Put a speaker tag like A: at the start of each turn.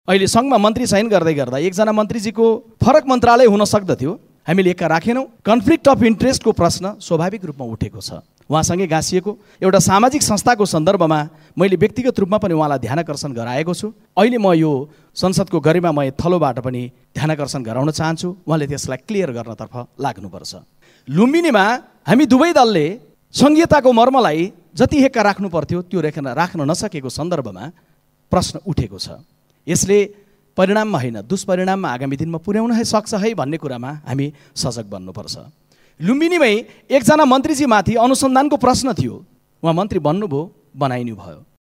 A: अहिले सङ्घमा मन्त्री चयन गर्दै गर्दा एकजना मन्त्रीजीको फरक मन्त्रालय हुन सक्दथ्यो, हामीले एका राखेनौँ। कन्फ्लिक्ट अफ इन्ट्रेस्टको प्रश्न स्वाभाविक रूपमा उठेको छ। उहाँसँगै गाँसिएको एउटा सामाजिक संस्थाको सन्दर्भमा मैले व्यक्तिगत रूपमा पनि उहाँलाई ध्यानाकर्षण गराएको छु। अहिले म यो संसदको गरिमामय थलोबाट पनि ध्यानाकर्षण गराउन चाहन्छु। उहाँले त्यसलाई क्लियर गर्नतर्फ लाग्नुपर्छ। लुम्बिनीमा हामी दुवै दलले सङ्घीयताको मर्मलाई जति हेक्का राख्नु पर्थ्यो त्यो राख्न नसकेको सन्दर्भमा प्रश्न उठेको छ। यसले परिणाममा होइन दुष्परिणाममा आगामी दिनमा पुर्याउन सक्छ है भन्ने कुरामा हामी सजग बन्नुपर्छ। लुम्बिनीमै एकजना मन्त्रीजी माथि अनुसन्धानको प्रश्न थियो, उहाँ मन्त्री बन्नुभयो, बनाइनु भयो।